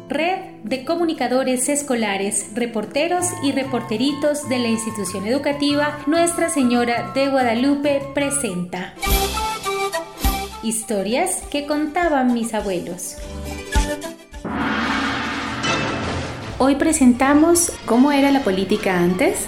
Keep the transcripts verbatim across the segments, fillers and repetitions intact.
Red de Comunicadores Escolares, Reporteros y Reporteritos de la Institución Educativa Nuestra Señora de Guadalupe presenta Historias que contaban mis abuelos. Hoy presentamos ¿Cómo era la política antes?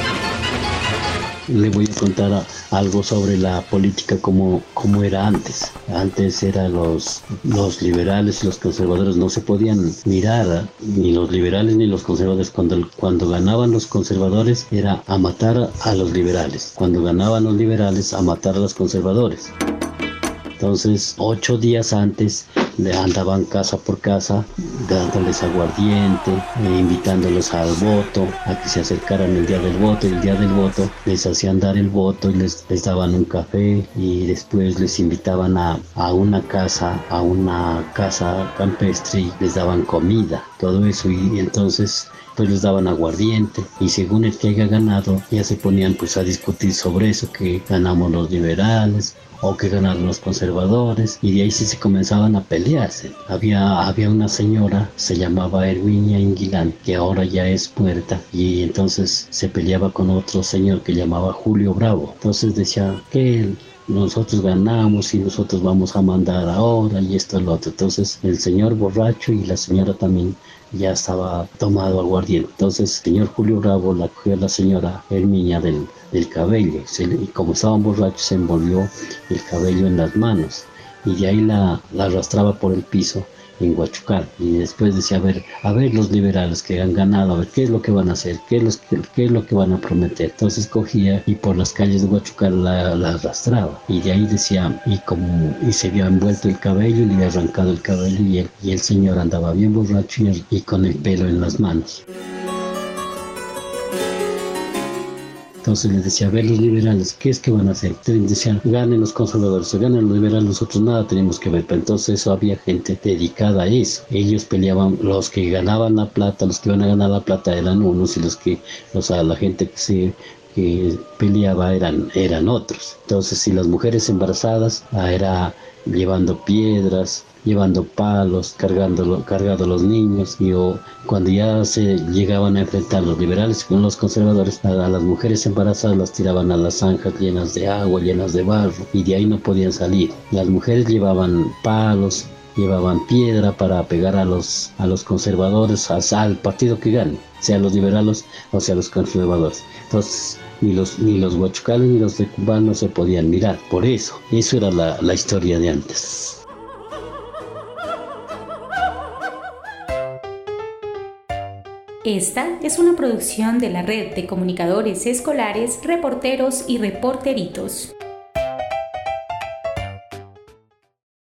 Le voy a contar algo sobre la política como, como era antes. Antes eran los, los liberales y los conservadores, no se podían mirar, ni los liberales ni los conservadores. Cuando, cuando ganaban los conservadores era a matar a los liberales. Cuando ganaban los liberales, a matar a los conservadores. Entonces, ocho días antes andaban casa por casa dándoles aguardiente, eh, invitándolos al voto, a que se acercaran el día del voto. Y el día del voto les hacían dar el voto y les, les daban un café y después les invitaban a, a una casa, a una casa campestre y les daban comida, todo eso. Y, y entonces pues les daban aguardiente y según el que haya ganado ya se ponían pues a discutir sobre eso, que ganamos los liberales o que ganaron los conservadores, y de ahí sí se comenzaban a pelearse. Había, había una señora, se llamaba Herminia Inguilán, que ahora ya es muerta, y entonces se peleaba con otro señor que llamaba Julio Bravo. Entonces decía que nosotros ganamos y nosotros vamos a mandar ahora y esto y lo otro. Entonces el señor borracho y la señora también ya estaba tomado aguardiente. Entonces el señor Julio Bravo la cogió a la señora Herminia del, del cabello, se, y como estaban borrachos se envolvió el cabello en las manos y de ahí la, la arrastraba por el piso en Huachucar, y después decía, a ver, a ver los liberales que han ganado, a ver qué es lo que van a hacer, qué es, los, qué, qué es lo que van a prometer. Entonces cogía y por las calles de Huachucar la, la arrastraba, y de ahí decía, y como y se había envuelto el cabello, le había arrancado el cabello, y el, y el señor andaba bien borracho y, y con el pelo en las manos. Entonces les decía, a ver los liberales, ¿qué es que van a hacer? Entonces decían, ganen los conservadores, ganen los liberales, nosotros nada tenemos que ver. Pero entonces eso había gente dedicada a eso. Ellos peleaban, los que ganaban la plata, los que iban a ganar la plata eran unos, y los que, o sea, la gente que se que peleaba eran, eran otros. Entonces si las mujeres embarazadas ah, era llevando piedras, llevando palos, cargando, cargando los niños, y o, cuando ya se llegaban a enfrentar los liberales con los conservadores, a, a las mujeres embarazadas las tiraban a las zanjas llenas de agua, llenas de barro, y de ahí no podían salir. Las mujeres llevaban palos, llevaban piedra para pegar a los, a los conservadores, al partido que gane, sea los liberales o sea los conservadores. Entonces ni los, ni los huachucales ni los de Cuba no se podían mirar. Por eso, eso era la, la historia de antes. Esta es una producción de la Red de Comunicadores Escolares, Reporteros y Reporteritos.